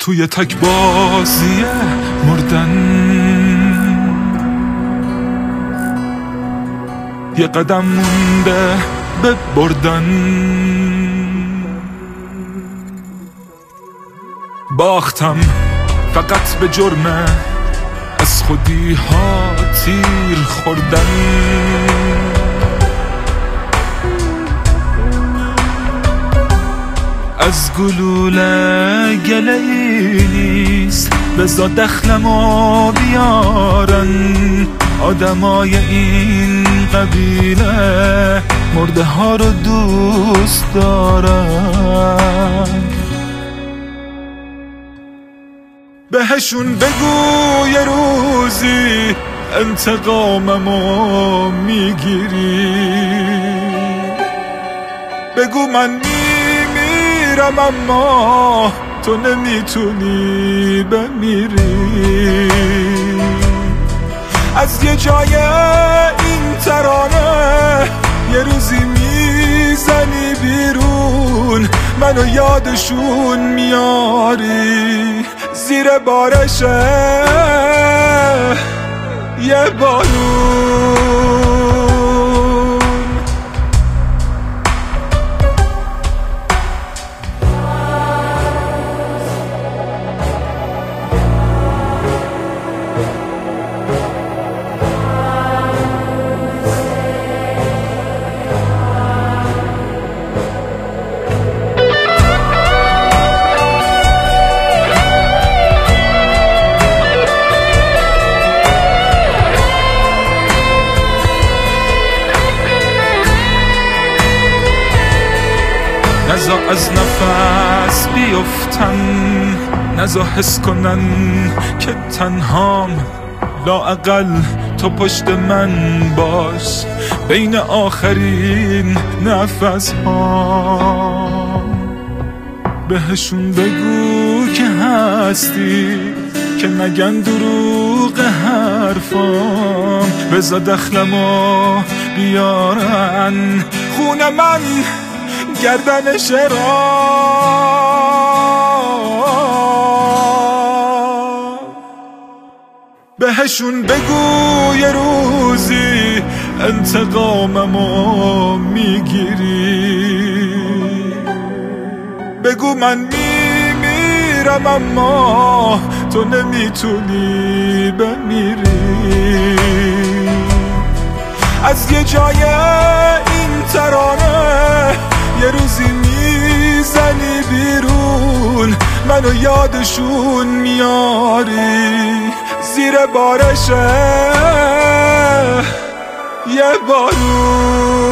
توی تک بازی مردن یه قدم مونده به بردن. باختم فقط به جرم از خودی ها تیر خوردن. از گلوله گله‌ای نیست بذار دخلمو بیارن. آدمای این قبیله مرده ها رو دوست دارن. بهشون بگو یه روزی انتقاممو میگیری. بگو من میمیرم اما تو نمیتونی بمیری. از یه جای این ترانه یه روزی میزنی بیرون. منو یادشون میاری زیر بارشه یه بارون. نزا از نفس بیفتن، نزا حس کنن که تنهام. لااقل تو پشت من باش بین آخرین نفس ها. بهشون بگو که هستی، که نگن دروغ حرفام. بذار دخلمو بیارن خون من گردن شرا. بهشون بگو یه روزی انتقاممو میگیری. بگو من میمیرم اما تو نمیتونی بمیری. از یه جای این ترانه یه روزی میزنی بیرون. منو یادشون میاری زیر بارشه یه بارون.